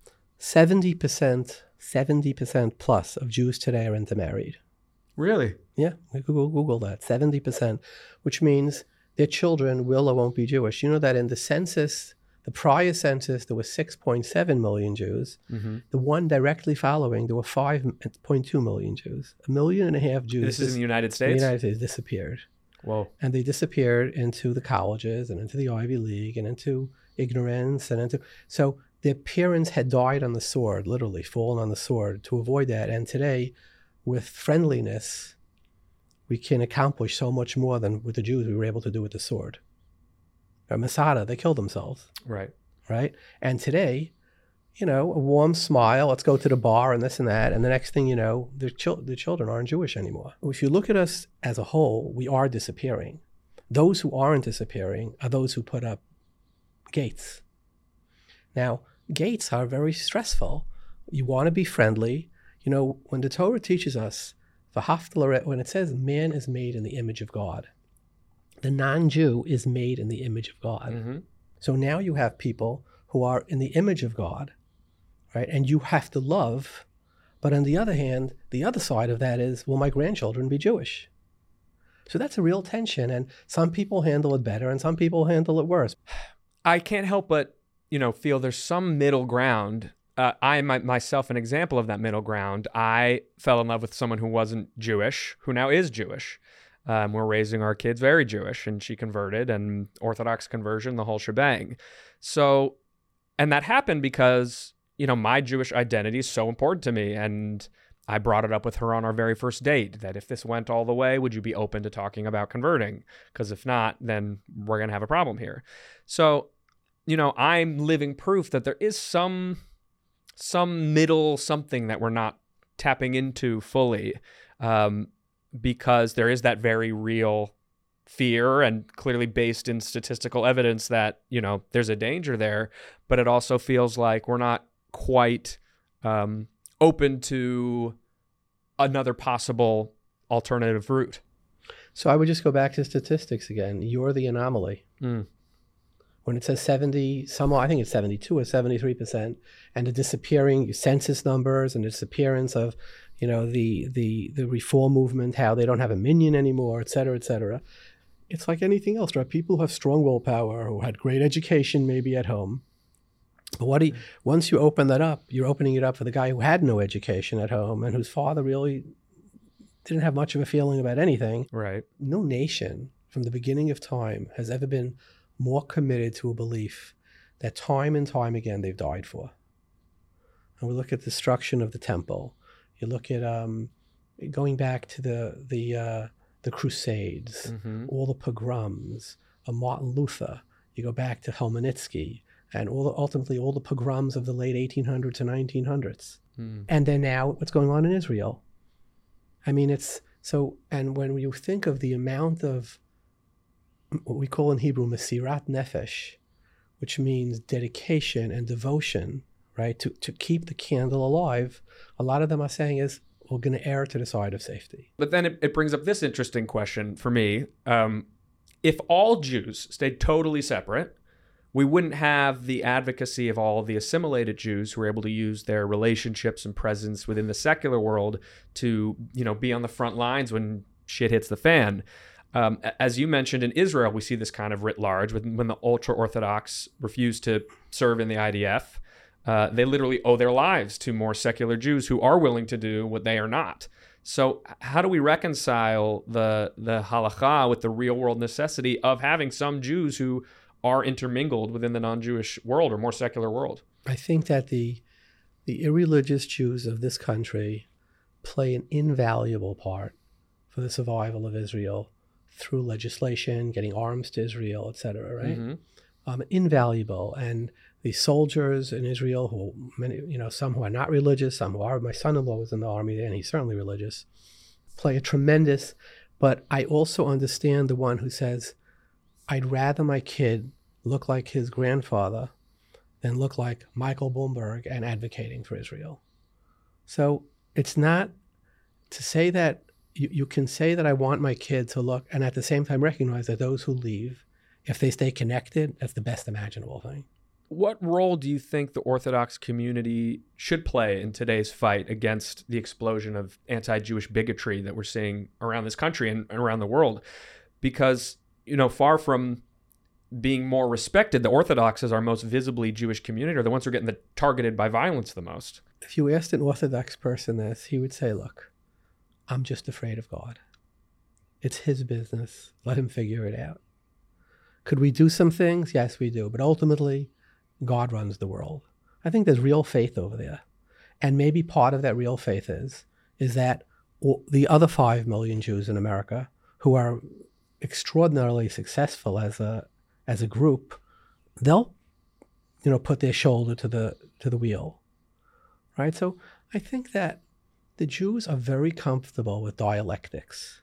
70% plus of Jews today are intermarried. Really? Yeah, Google that, 70%, which means their children will or won't be Jewish. You know that in the census, the prior census, there were 6.7 million Jews. Mm-hmm. The one directly following, there were 5.2 million Jews. 1.5 million Jews. This is in the United States? In the United States disappeared. Whoa. And they disappeared into the colleges and into the Ivy League and into ignorance so their parents had died on the sword, literally fallen on the sword to avoid that. And today, with friendliness, we can accomplish so much more than with the Jews we were able to do with the sword. Masada, they killed themselves. Right. And today, a warm smile, let's go to the bar and this and that. And the next thing you know, the children aren't Jewish anymore. If you look at us as a whole, we are disappearing. Those who aren't disappearing are those who put up gates. Now, gates are very stressful. You want to be friendly. When the Torah teaches us, when it says man is made in the image of God, the non-Jew is made in the image of God. Mm-hmm. So now you have people who are in the image of God, right? And you have to love But on the other hand, the other side of that is, will my grandchildren be Jewish? So that's a real tension. And some people handle it better and some people handle it worse. I can't help but, feel there's some middle ground. I am myself an example of that middle ground. I fell in love with someone who wasn't Jewish, who now is Jewish. We're raising our kids very Jewish, and she converted, and Orthodox conversion, the whole shebang. So, and that happened because, my Jewish identity is so important to me. And I brought it up with her on our very first date, that if this went all the way, would you be open to talking about converting? Because if not, then we're going to have a problem here. So, I'm living proof that there is some middle something that we're not tapping into fully, because there is that very real fear and clearly based in statistical evidence that, there's a danger there, but it also feels like we're not quite open to another possible alternative route. So I would just go back to statistics again. You're the anomaly. When it says 70, I think it's 72 or 73%, and the disappearing census numbers and the disappearance of, the reform movement, how they don't have a minyan anymore, et cetera, et cetera. It's like anything else, right? People who have strong willpower, who had great education maybe at home. But once you open that up, you're opening it up for the guy who had no education at home and whose father really didn't have much of a feeling about anything. Right. No nation from the beginning of time has ever been more committed to a belief that time and time again they've died for. And we look at the destruction of the temple. You look at going back to the Crusades, all the pogroms of Martin Luther. You go back to Helmanitsky and ultimately all the pogroms of the late 1800s to 1900s. And then now what's going on in Israel. I mean, and when you think of the amount of what we call in Hebrew Mesirat Nefesh, which means dedication and devotion, right, to keep the candle alive, a lot of them are saying is, we're going to err to the side of safety. But then it brings up this interesting question for me. If all Jews stayed totally separate, we wouldn't have the advocacy of all of the assimilated Jews who are able to use their relationships and presence within the secular world to, be on the front lines when shit hits the fan. As you mentioned, in Israel, we see this kind of writ large when the ultra-Orthodox refuse to serve in the IDF. They literally owe their lives to more secular Jews who are willing to do what they are not. So how do we reconcile the halakha with the real-world necessity of having some Jews who are intermingled within the non-Jewish world or more secular world? I think that the irreligious Jews of this country play an invaluable part for the survival of Israel through legislation, getting arms to Israel, et cetera, right? Invaluable. And the soldiers in Israel, who many, some who are not religious, some who are, my son-in-law was in the army and he's certainly religious, play a tremendous, but I also understand the one who says, I'd rather my kid look like his grandfather than look like Michael Bloomberg and advocating for Israel. So it's not to say that you can say that I want my kid to look, and at the same time recognize that those who leave, if they stay connected, that's the best imaginable thing. What role do you think the Orthodox community should play in today's fight against the explosion of anti-Jewish bigotry that we're seeing around this country and around the world? Because, far from being more respected, the Orthodox as our most visibly Jewish community are the ones who are getting targeted by violence the most. If you asked an Orthodox person this, he would say, look, I'm just afraid of God. It's his business. Let him figure it out. Could we do some things? Yes, we do. But ultimately, God runs the world. I think there's real faith over there. And maybe part of that real faith is that the other 5 million Jews in America who are extraordinarily successful as a group, they'll, put their shoulder to the wheel, right? So I think that the Jews are very comfortable with dialectics.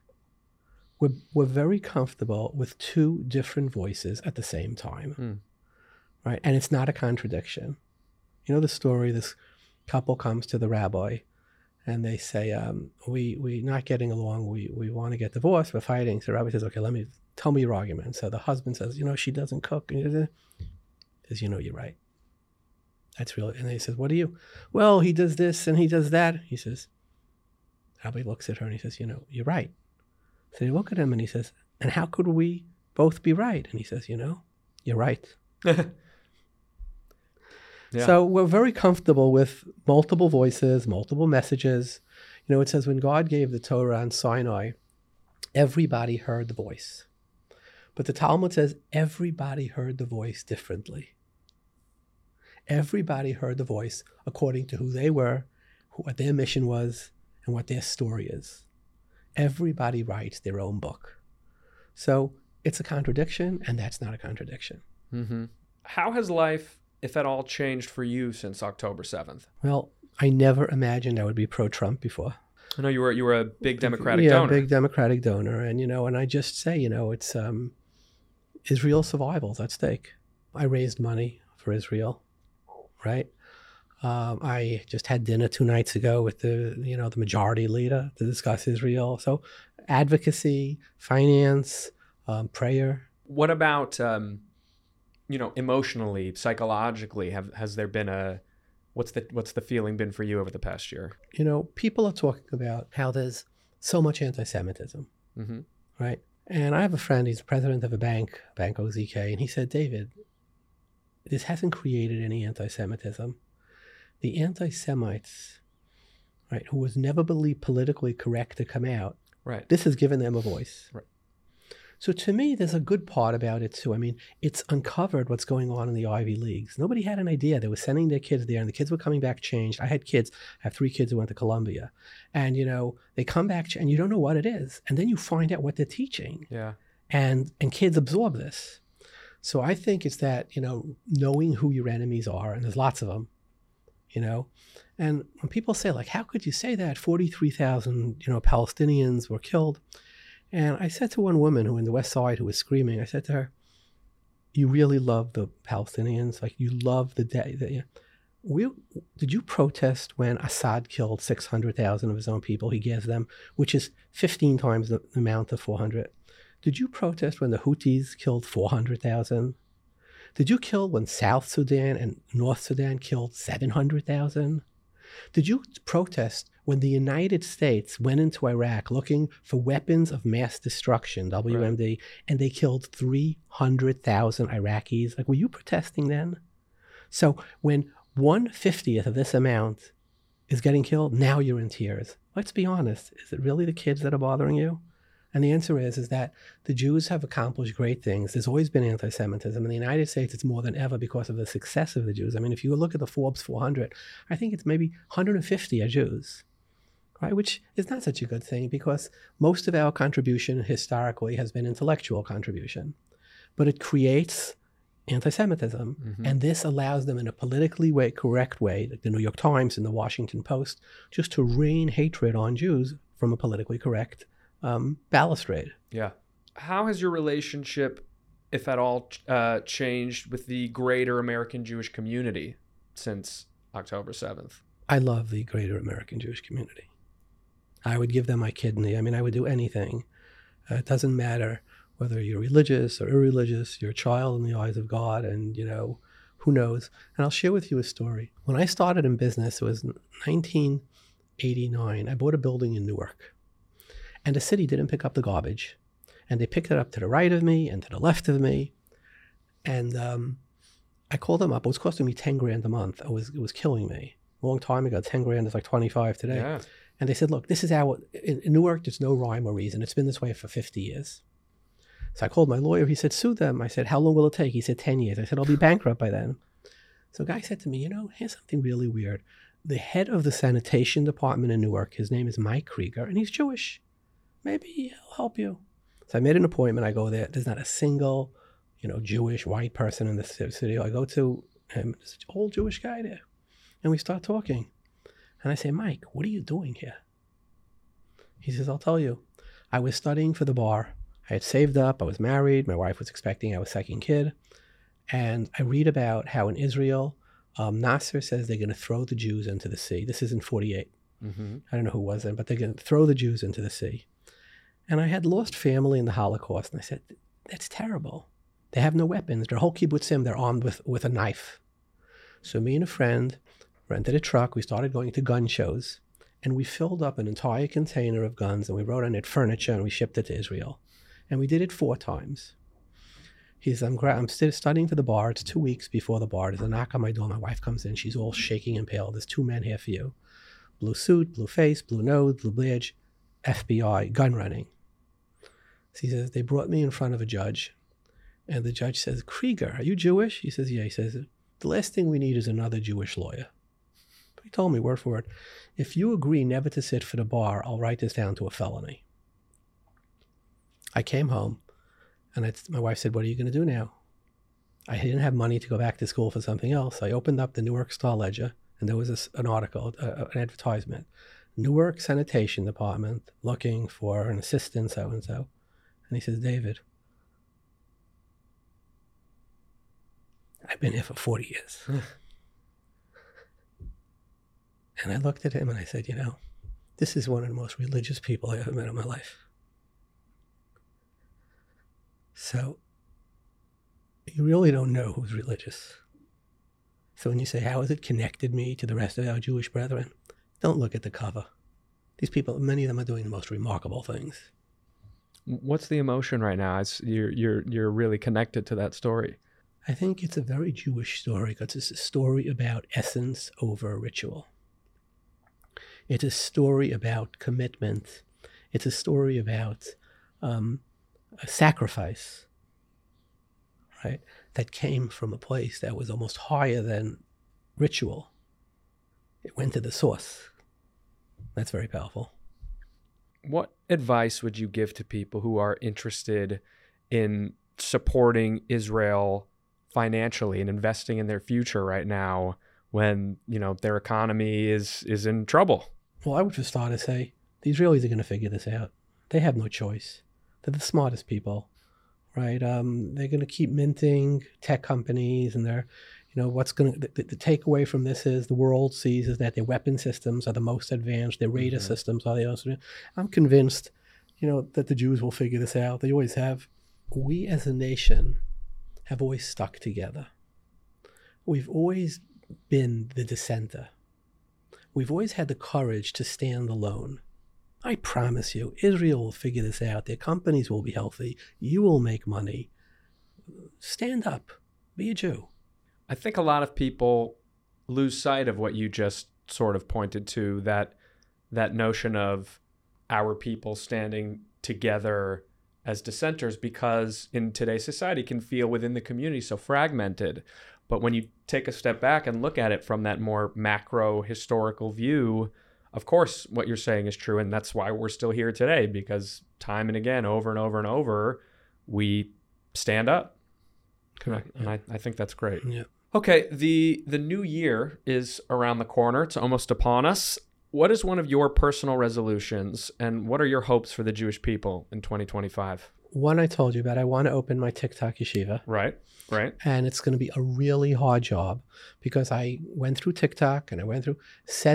We're very comfortable with 2 different voices at the same time, right? And it's not a contradiction. You know the story, this couple comes to the rabbi and they say, we're not getting along, we want to get divorced, we're fighting. So the rabbi says, okay, tell me your argument. So the husband says, she doesn't cook. And he says, you're right. That's really, and he says, what do you, well, he does this and he does that. He says, Rabbi looks at her and he says, you're right. So you look at him and he says, and how could we both be right? And he says, you're right. Yeah. So we're very comfortable with multiple voices, multiple messages. It says when God gave the Torah on Sinai, everybody heard the voice. But the Talmud says everybody heard the voice differently. Everybody heard the voice according to who they were, what their mission was, and what their story is. Everybody writes their own book. So it's a contradiction, and that's not a contradiction. Mm-hmm. How has life, if at all, changed for you since October 7th? Well, I never imagined I would be pro-Trump before. I know you were a big Democratic donor. Yeah, big Democratic donor. And, and I just say, it's Israel's survival is at stake. I raised money for Israel, right? I just had dinner 2 nights ago with the majority leader to discuss Israel. So advocacy, finance, prayer. What about, emotionally, psychologically, has there been what's the feeling been for you over the past year? People are talking about how there's so much anti-Semitism, mm-hmm. right? And I have a friend, he's president of a bank, Bank OZK, and he said, David, this hasn't created any anti-Semitism. The anti-Semites, right, who was never believed politically correct to come out, right, this has given them a voice. Right. So to me, there's a good part about it too. I mean, it's uncovered what's going on in the Ivy Leagues. Nobody had an idea. They were sending their kids there, and the kids were coming back changed. I had kids. I have 3 kids who went to Columbia. And, they come back, and you don't know what it is. And then you find out what they're teaching. Yeah. And kids absorb this. So I think it's that, knowing who your enemies are, and there's lots of them, And when people say, like, how could you say that? 43,000, Palestinians were killed. And I said to one woman who in the West Side who was screaming, I said to her, you really love the Palestinians? Like, you love the day that, did you protest when Assad killed 600,000 of his own people? He gives them, which is 15 times the amount of 400. Did you protest when the Houthis killed 400,000? Did you kill when South Sudan and North Sudan killed 700,000? Did you protest when the United States went into Iraq looking for weapons of mass destruction, WMD, right, and they killed 300,000 Iraqis? Like, were you protesting then? So when 1/50th of this amount is getting killed, now you're in tears. Let's be honest. Is it really the kids that are bothering you? And the answer is that the Jews have accomplished great things. There's always been anti-Semitism. In the United States, it's more than ever because of the success of the Jews. I mean, if you look at the Forbes 400, I think it's maybe 150 are Jews, right? Which is not such a good thing because most of our contribution historically has been intellectual contribution. But it creates anti-Semitism. Mm-hmm. And this allows them in a politically correct way, like the New York Times and the Washington Post, just to rain hatred on Jews from a politically correct balustrade. Yeah. How has your relationship, if at all, changed with the greater American Jewish community since October 7th? I love the greater American Jewish community. I would give them my kidney. I mean, I would do anything. It doesn't matter whether you're religious or irreligious, you're a child in the eyes of God, and, who knows? And I'll share with you a story. When I started in business, it was 1989. I bought a building in Newark. And the city didn't pick up the garbage. And they picked it up to the right of me and to the left of me. And I called them up. It was costing me $10,000 a month. It was killing me. A long time ago, $10,000 is like 25 today. Yeah. And they said, look, this is in Newark, there's no rhyme or reason. It's been this way for 50 years. So I called my lawyer. He said, sue them. I said, how long will it take? He said, 10 years. I said, I'll be bankrupt by then. So a guy said to me, here's something really weird. The head of the sanitation department in Newark, his name is Mike Krieger, and he's Jewish. Maybe he'll help you. So I made an appointment. I go there. There's not a single, Jewish white person in the city. I go to him. There's an old Jewish guy there. And we start talking. And I say, Mike, what are you doing here? He says, I'll tell you. I was studying for the bar. I had saved up. I was married. My wife was expecting our second kid. And I read about how in Israel, Nasser says they're going to throw the Jews into the sea. This is in 48. Mm-hmm. I don't know who was then, but they're going to throw the Jews into the sea. And I had lost family in the Holocaust. And I said, that's terrible. They have no weapons. Their whole kibbutzim, they're armed with a knife. So me and a friend rented a truck. We started going to gun shows, and we filled up an entire container of guns, and we wrote on it furniture, and we shipped it to Israel. And we did it 4 times. He says, I'm still studying for the bar. It's 2 weeks before the bar. There's a knock on my door. My wife comes in. She's all shaking and pale. There's 2 men here for you. Blue suit, blue face, blue nose, blue badge, FBI, gun running. So he says, they brought me in front of a judge. And the judge says, Krieger, are you Jewish? He says, yeah. He says, the last thing we need is another Jewish lawyer. But he told me word for word, if you agree never to sit for the bar, I'll write this down to a felony. I came home, and my wife said, what are you going to do now? I didn't have money to go back to school for something else. I opened up the Newark Star-Ledger, and there was an article, an advertisement. Newark Sanitation Department looking for an assistant so-and-so. And he says, David, I've been here for 40 years. And I looked at him and I said, this is one of the most religious people I ever met in my life. So you really don't know who's religious. So when you say, how has it connected me to the rest of our Jewish brethren? Don't look at the cover. These people, many of them are doing the most remarkable things. What's the emotion right now? You're really connected to that story. I think it's a very Jewish story because it's a story about essence over ritual. It's a story about commitment. It's a story about a sacrifice, right? That came from a place that was almost higher than ritual. It went to the source. That's very powerful. What advice would you give to people who are interested in supporting Israel financially and investing in their future right now when, their economy is in trouble? Well, I would just start to say, the Israelis are going to figure this out. They have no choice. They're the smartest people, right? They're going to keep minting tech companies, and they're, what's going to, the takeaway from this is the world sees is that their weapon systems are the most advanced, their radar systems are the most advanced. I'm convinced, that the Jews will figure this out. They always have. We as a nation have always stuck together. We've always been the dissenter. We've always had the courage to stand alone. I promise you, Israel will figure this out. Their companies will be healthy. You will make money. Stand up. Be a Jew. I think a lot of people lose sight of what you just sort of pointed to, that notion of our people standing together as dissenters, because in today's society can feel within the community so fragmented. But when you take a step back and look at it from that more macro historical view, of course, what you're saying is true. And that's why we're still here today, because time and again, over and over and over, we stand up. Correct. And I think that's great. Yeah. Okay, the new year is around the corner. It's almost upon us. What is one of your personal resolutions, and what are your hopes for the Jewish people in 2025? One I told you about, I want to open my TikTok yeshiva. Right. And it's going to be a really hard job because I went through TikTok and I went through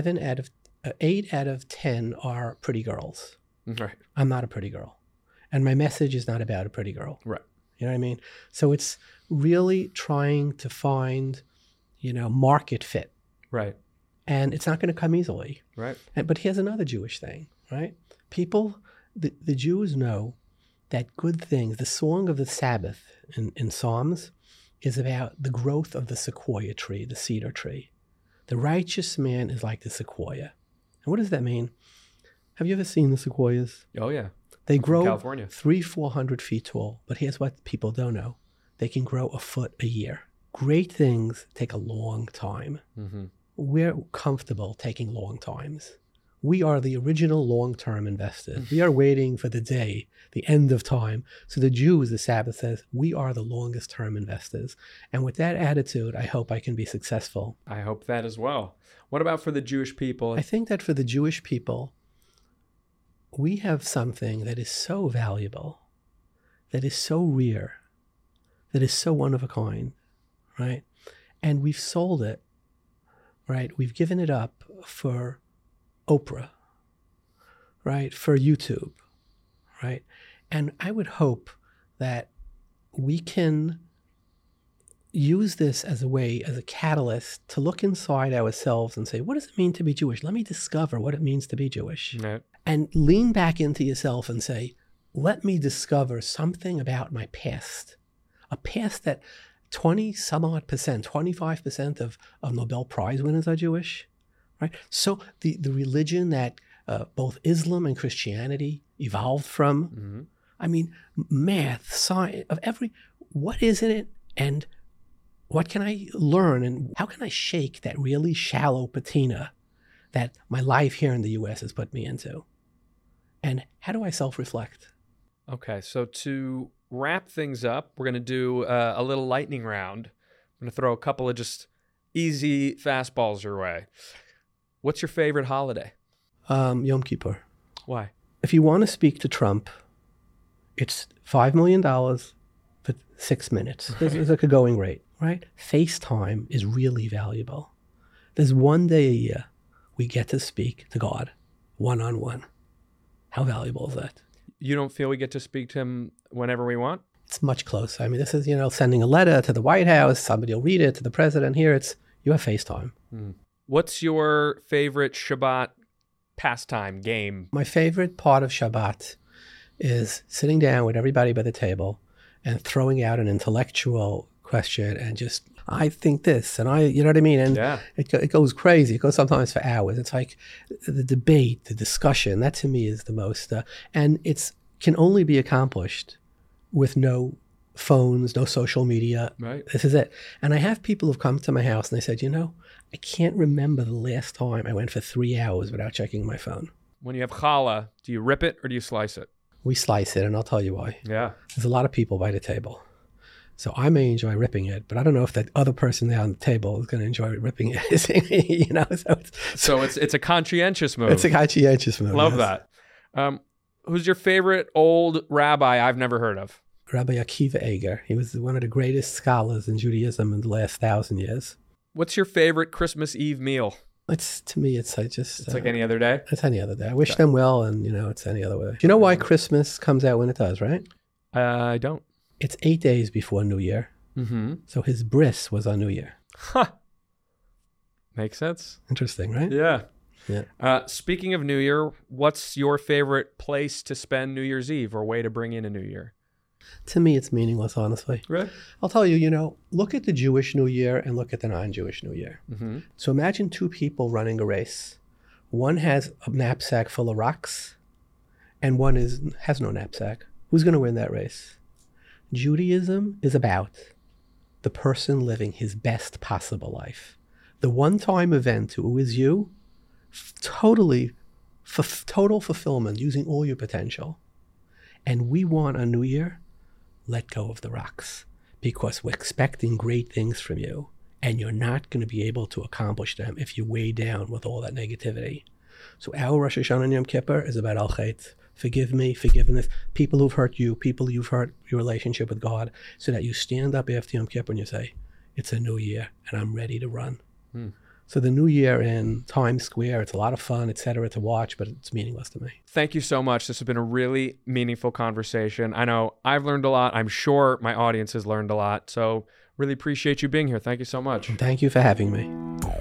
8 out of 10 are pretty girls. Right. I'm not a pretty girl. And my message is not about a pretty girl. Right. You know what I mean? So it's really trying to find, market fit. Right. And it's not going to come easily. Right. But here's another Jewish thing, right? People, the Jews know that good things, the song of the Sabbath in Psalms is about the growth of the sequoia tree, the cedar tree. The righteous man is like the sequoia. And what does that mean? Have you ever seen the sequoias? Oh, yeah. They grow California. 300-400 feet tall. But here's what people don't know. They can grow a foot a year. Great things take a long time. Mm-hmm. We're comfortable taking long times. We are the original long-term investors. We are waiting for the day, the end of time. So the Jews, the Sabbath says, we are the longest-term investors. And with that attitude, I hope I can be successful. I hope that as well. What about for the Jewish people? I think that for the Jewish people, we have something that is so valuable, that is so rare, that is so one of a kind, right? And we've sold it, right? We've given it up for Oprah, right? For YouTube, right? And I would hope that we can use this as a way, as a catalyst to look inside ourselves and say, what does it mean to be Jewish? Let me discover what it means to be Jewish. Right. And lean back into yourself and say, let me discover something about my past. A past that 25% of Nobel Prize winners are Jewish, right? So the religion that both Islam and Christianity evolved from, I mean, math, science, what is in it, and what can I learn, and how can I shake that really shallow patina that my life here in the U.S. has put me into? And how do I self-reflect? Okay, so to wrap things up, we're going to do a little lightning round. I'm going to throw a couple of just easy fastballs your way. What's your favorite holiday? Yom Kippur. Why? If you want to speak to Trump, it's $5 million for 6 minutes. It's like a going rate, right? FaceTime is really valuable. There's one day a year we get to speak to God one-on-one. How valuable is that? You don't feel we get to speak to him whenever we want? It's much closer. I mean, this is, sending a letter to the White House, somebody will read it to the president. Here, you have FaceTime. What's your favorite Shabbat pastime, game? My favorite part of Shabbat is sitting down with everybody by the table and throwing out an intellectual question and just, I think this, and you know what I mean? And it goes crazy. It goes sometimes for hours. It's like the debate, the discussion. That to me is the most, and it's can only be accomplished with no phones, no social media. Right. This is it. And I have people who've come to my house and they said, I can't remember the last time I went for 3 hours without checking my phone. When you have challah, do you rip it or do you slice it? We slice it, and I'll tell you why. Yeah. There's a lot of people by the table. So I may enjoy ripping it, but I don't know if that other person there on the table is going to enjoy ripping it. So it's a conscientious move. It's a conscientious move. Love that. Who's your favorite old rabbi I've never heard of? Rabbi Akiva Eger. He was one of the greatest scholars in Judaism in the last 1,000 years. What's your favorite Christmas Eve meal? To me, it's like any other day? It's any other day. I wish them well, and, it's any other way. Do you know why Christmas comes out when it does, right? I don't. It's 8 days before New Year. Mm-hmm. So his bris was on New Year. Huh. Makes sense. Interesting, right? Yeah. Yeah. Speaking of New Year, what's your favorite place to spend New Year's Eve or way to bring in a new year? To me, it's meaningless, honestly. Right. I'll tell you, look at the Jewish New Year and look at the non-Jewish New Year. Mm-hmm. So imagine two people running a race. One has a knapsack full of rocks, and one has no knapsack. Who's going to win that race? Judaism is about the person living his best possible life. The one-time event who is you, total fulfillment, using all your potential. And we want a new year, let go of the rocks, because we're expecting great things from you, and you're not going to be able to accomplish them if you weigh down with all that negativity. So our Rosh Hashanah and Yom Kippur is about al-Chet. Forgive me, forgiveness, people who've hurt you, people you've hurt your relationship with God, so that you stand up after Yom Kippur and you say, it's a new year and I'm ready to run. So the new year in Times Square, it's a lot of fun, etc. to watch, but it's meaningless to me. Thank you so much. This has been a really meaningful conversation. I know I've learned a lot. I'm sure my audience has learned a lot. So really appreciate you being here. Thank you so much. Thank you for having me.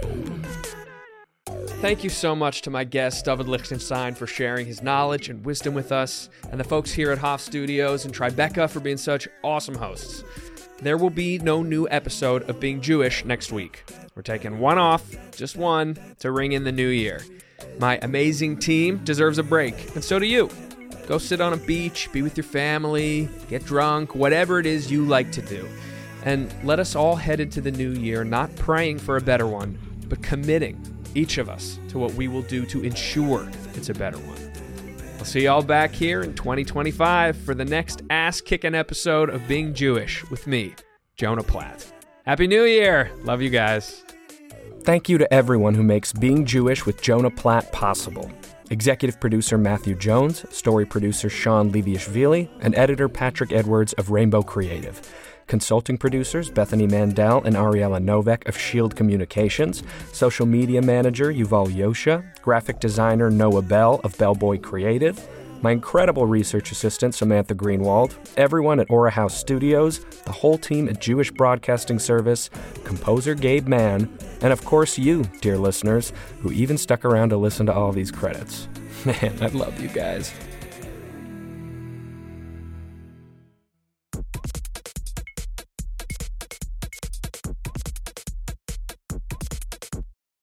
Thank you so much to my guest, David Lichtenstein, for sharing his knowledge and wisdom with us, and the folks here at Hoff Studios and Tribeca for being such awesome hosts. There will be no new episode of Being Jewish next week. We're taking one off, just one, to ring in the new year. My amazing team deserves a break, and so do you. Go sit on a beach, be with your family, get drunk, whatever it is you like to do. And let us all head into the new year not praying for a better one, but committing, each of us, to what we will do to ensure it's a better one. I'll see y'all back here in 2025 for the next ass-kicking episode of Being Jewish with me, Jonah Platt. Happy New Year! Love you guys. Thank you to everyone who makes Being Jewish with Jonah Platt possible. Executive producer Matthew Jones, story producer Sean Leviashvili, and editor Patrick Edwards of Rainbow Creative. Consulting producers Bethany Mandel and Ariella Novak of Shield Communications, social media manager Yuval Yosha, graphic designer Noah Bell of Bellboy Creative, my incredible research assistant, Samantha Greenwald, everyone at Aura House Studios, the whole team at Jewish Broadcasting Service, composer Gabe Mann, and of course you, dear listeners, who even stuck around to listen to all these credits. Man, I love you guys.